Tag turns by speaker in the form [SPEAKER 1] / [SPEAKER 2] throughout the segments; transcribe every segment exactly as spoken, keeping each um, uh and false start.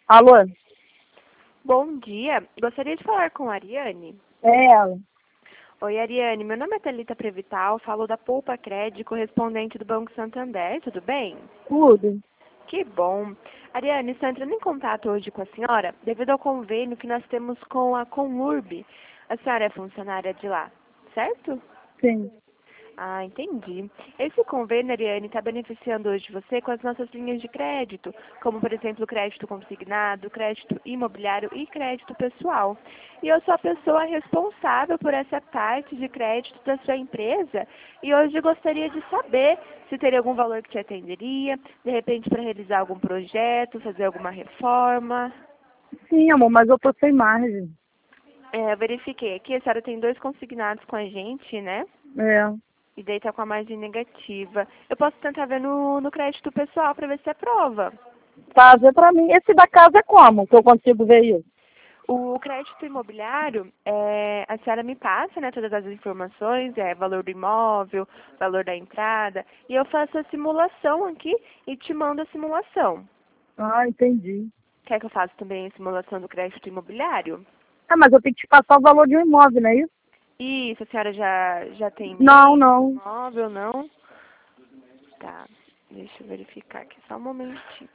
[SPEAKER 1] Alô?
[SPEAKER 2] Bom dia, gostaria de falar com a Ariane.
[SPEAKER 1] É ela.
[SPEAKER 2] Oi, Ariane, meu nome é Thalita Prevital, falo da Poupa Cred, correspondente do Banco Santander, tudo bem?
[SPEAKER 1] Tudo.
[SPEAKER 2] Que bom. Ariane, estou entrando em contato hoje com a senhora devido ao convênio que nós temos com a Conurb. A senhora é funcionária de lá, certo?
[SPEAKER 1] Sim.
[SPEAKER 2] Ah, entendi. Esse convênio, Ariane, está beneficiando hoje você com as nossas linhas de crédito, como, por exemplo, crédito consignado, crédito imobiliário e crédito pessoal. E eu sou a pessoa responsável por essa parte de crédito da sua empresa e hoje eu gostaria de saber se teria algum valor que te atenderia, de repente para realizar algum projeto, fazer alguma reforma.
[SPEAKER 1] Sim, amor, mas eu tô sem margem.
[SPEAKER 2] É, eu verifiquei aqui, a senhora tem dois consignados com a gente, né?
[SPEAKER 1] É.
[SPEAKER 2] E daí tá com a margem negativa. Eu posso tentar ver no, no crédito pessoal para ver se aprova.
[SPEAKER 1] Fazer pra mim. Esse da casa é como que eu consigo ver isso?
[SPEAKER 2] O crédito imobiliário, é, a senhora me passa, né, todas as informações, é, valor do imóvel, valor da entrada, e eu faço a simulação aqui e te mando a simulação.
[SPEAKER 1] Ah, entendi.
[SPEAKER 2] Quer que eu faça também a simulação do crédito imobiliário?
[SPEAKER 1] Ah, mas eu tenho que te passar o valor de um imóvel, não é isso?
[SPEAKER 2] Isso, a senhora já, já tem
[SPEAKER 1] Não,
[SPEAKER 2] e-mail,
[SPEAKER 1] não.
[SPEAKER 2] imóvel, não? Tá, deixa eu verificar aqui só um momentinho.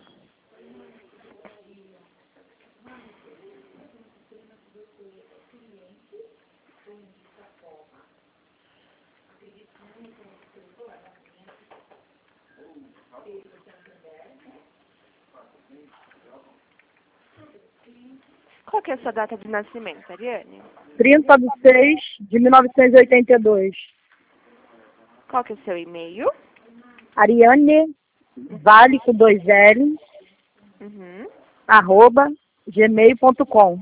[SPEAKER 2] Qual que é a sua data de nascimento, Ariane?
[SPEAKER 1] trinta de seis de mil novecentos e oitenta e dois.
[SPEAKER 2] Qual que é o seu e-mail?
[SPEAKER 1] Ariane Vale com dois L,
[SPEAKER 2] Uhum.
[SPEAKER 1] arroba, gmail ponto com.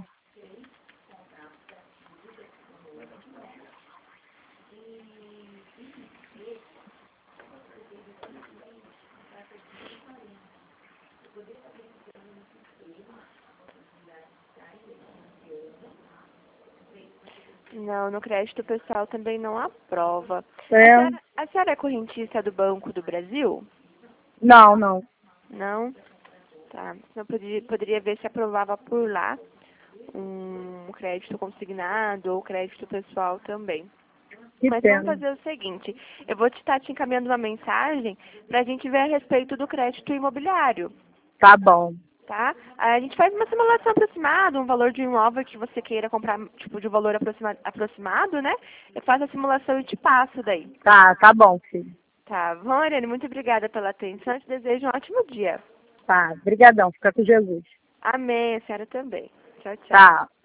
[SPEAKER 2] Não, no crédito pessoal também não aprova. A
[SPEAKER 1] É.
[SPEAKER 2] senhora, a senhora é correntista do Banco do Brasil?
[SPEAKER 1] Não, não.
[SPEAKER 2] Não? Tá. Eu poderia, poderia ver se aprovava por lá um crédito consignado ou crédito pessoal também.
[SPEAKER 1] Que
[SPEAKER 2] Mas vamos
[SPEAKER 1] pena.
[SPEAKER 2] fazer o seguinte, eu vou te estar te encaminhando uma mensagem para a gente ver a respeito do crédito imobiliário.
[SPEAKER 1] Tá bom.
[SPEAKER 2] Tá? A gente faz uma simulação aproximada, um valor de um imóvel que você queira comprar, tipo, de um valor aproxima, aproximado, né? Eu faço a simulação e te passo daí.
[SPEAKER 1] Tá, tá bom, filho.
[SPEAKER 2] Tá bom, Ariane? Muito obrigada pela atenção. Eu te desejo um ótimo dia.
[SPEAKER 1] Tá, brigadão. Fica com Jesus.
[SPEAKER 2] Amém, a senhora também. Tchau, tchau.
[SPEAKER 1] Tá.